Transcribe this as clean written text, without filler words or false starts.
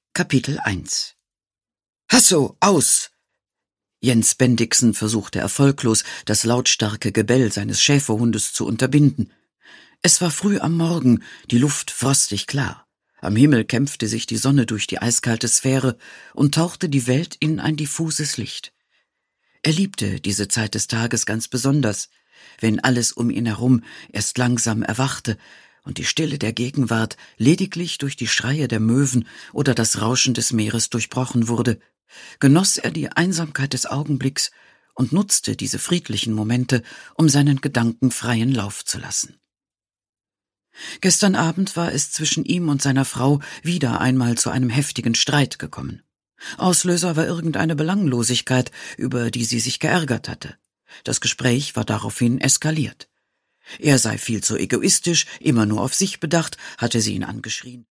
Kapitel 1 »Hasso, aus!« Jens Bendixen versuchte erfolglos, das lautstarke Gebell seines Schäferhundes zu unterbinden. Es war früh am Morgen, die Luft frostig klar. Am Himmel kämpfte sich die Sonne durch die eiskalte Sphäre und tauchte die Welt in ein diffuses Licht. Er liebte diese Zeit des Tages ganz besonders, wenn alles um ihn herum erst langsam erwachte und die Stille der Gegenwart lediglich durch die Schreie der Möwen oder das Rauschen des Meeres durchbrochen wurde, genoss er die Einsamkeit des Augenblicks und nutzte diese friedlichen Momente, um seinen Gedanken freien Lauf zu lassen. Gestern Abend war es zwischen ihm und seiner Frau wieder einmal zu einem heftigen Streit gekommen. Auslöser war irgendeine Belanglosigkeit, über die sie sich geärgert hatte. Das Gespräch war daraufhin eskaliert. Er sei viel zu egoistisch, immer nur auf sich bedacht, hatte sie ihn angeschrien.